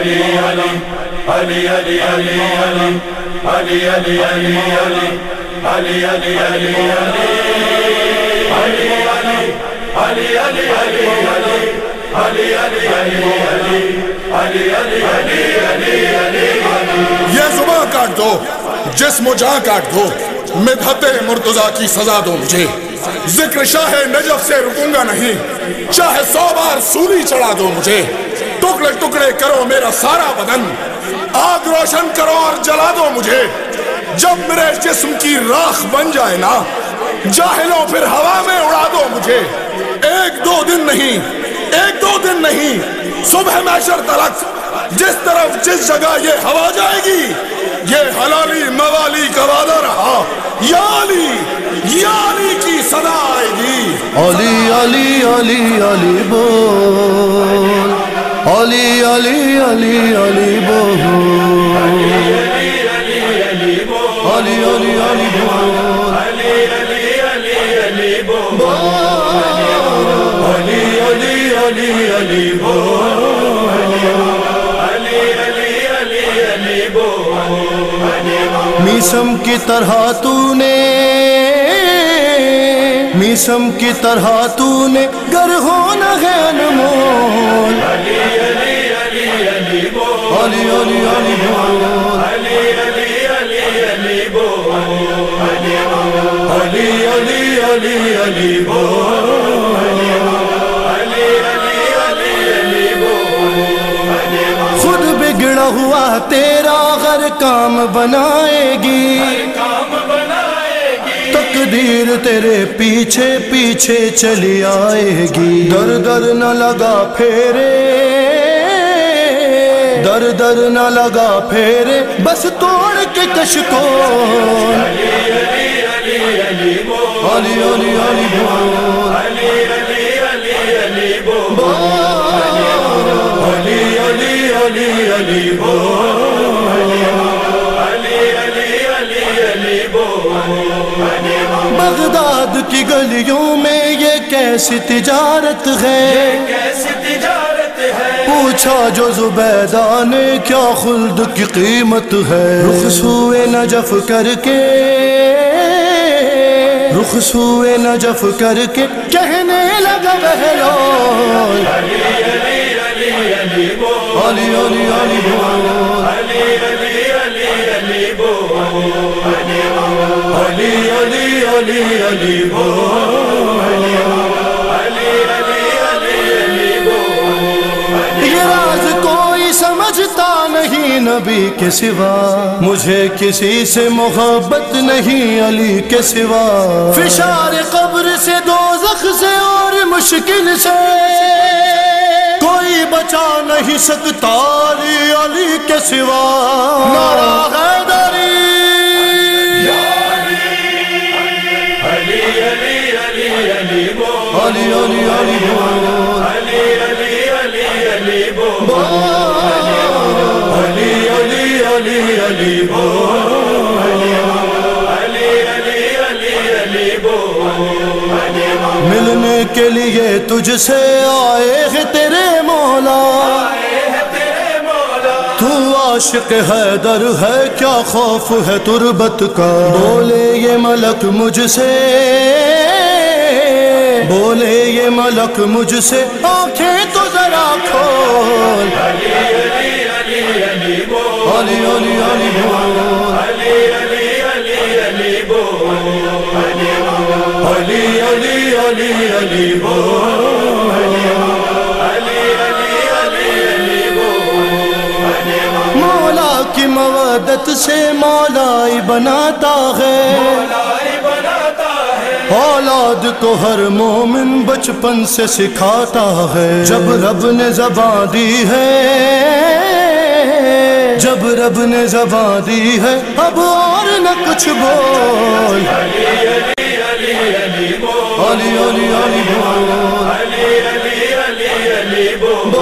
یہ زباں کاٹ دو، جسم و جاں کاٹ دو، مدحت مرتضیٰ کی سزا دو مجھے۔ ذکر شاہ نجف سے رکوں گا نہیں، چاہے 100 بار سولی چڑھا دو مجھے۔ ٹکڑے ٹکڑے کرو میرا سارا بدن، آگ روشن کرو اور جلا دو مجھے۔ جب میرے جسم کی راکھ بن جائے نا، جاہلوں پھر ہوا میں اڑا دو مجھے۔ ایک دو دن نہیں، صبح محشر تلک جس طرف جس جگہ یہ ہوا جائے گی، یہ حلالی موالی کا وعدہ رہا۔ یا علی کی صدا آئے گی۔ علی علی علی علی بول، علی علی علی علی بول، علی علی علی بول، علی علی علی بول، علی علی علی بول۔ میسم کی طرح تو نے گر ہونا ہے انمول۔ علی علی علی علی بول، علی علی علی بول، علی علی علی علی بول، علی علی علی علی بول، علی علی علی بول۔ خود بگڑا ہوا تیرا غر کام بنائے گی، تقدیر تیرے پیچھے پیچھے چلی آئے گی۔ در در نہ لگا پھیرے، در در نہ لگا پھیرے، بس توڑ کے کشکول۔ علی علی علی علی بول، علی علی علی بول، علی علی علی علی بول، علی علی علی علی بول، علی علی علی علی بول۔ بغداد کی گلیوں میں یہ کیسی تجارت ہے، پوچھا جو زبیدہ نے کیا خلد کی قیمت ہے۔ رخ سوئے نجف کر کے، رخ سوئے نجف کر کے کہنے لگا بہلول۔ علی علی علی علی بول، علی علی علی بول، علی علی علی علی بول، علی علی علی علی بول، علی علی علی علی بول۔ یہ راز کوئی سمجھتا نہیں نبی کے سوا، مجھے کسی سے محبت نہیں علی کے سوا۔ فشار قبر سے دوزخ سے اور مشکل سے کوئی بچا نہیں سکتا علی کے سوا۔ نعرہ حیدری، علی علی علی علی بول، علی علی علی بول، علی علی علی علی بول، علی علی علی علی بول، علی علی علی علی بول۔ ملنے کے لیے تجھ سے آئے ہیں تیرے مولا، تو عاشق حیدر ہے کیا خوف ہے تربت کا۔ بولے یہ ملک مجھ سے، بولے یہ ملک مجھ سے، آنکھیں تو ذرا کھول۔ علی علی علی علی بول، علی علی علی بول، علی علی علی علی بول، علی علی علی علی بول، علی علی علی علی بول۔ مولا کی مودت سے مولائی بناتا ہے، اولاد کو ہر مومن بچپن سے سکھاتا ہے۔ جب رب نے زبان دی ہے، جب رب نے زبان دی ہے، اب اور نہ کچھ بول۔ علی علی علی علی بول، علی علی علی بول، علی علی علی علی بول،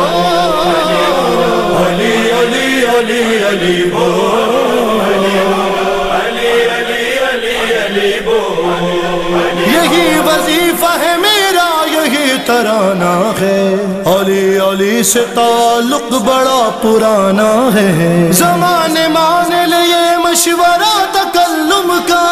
علی علی علی علی بول، علی علی علی علی بول۔ یہی وظیفہ ہے میرا، یہی ترانہ ہے، علی علی علی سے تعلق بڑا پرانا ہے، زمانے مان لیے مشورہ تکلم کا،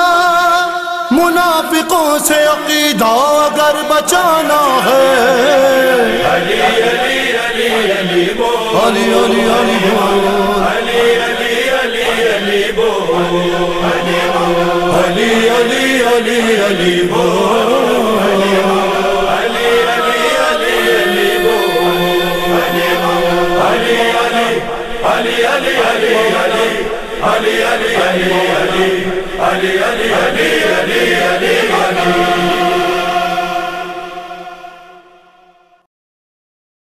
منافقوں سے عقیدہ اگر بچانا ہے، علی علی علی علی بول، علی علی علی بول، علی علی علی علی بول، علی علی علی علی بول، علی علی علی علی بول، علی علی علی علی علی علی علی علی علی علی علی علی علی علی علی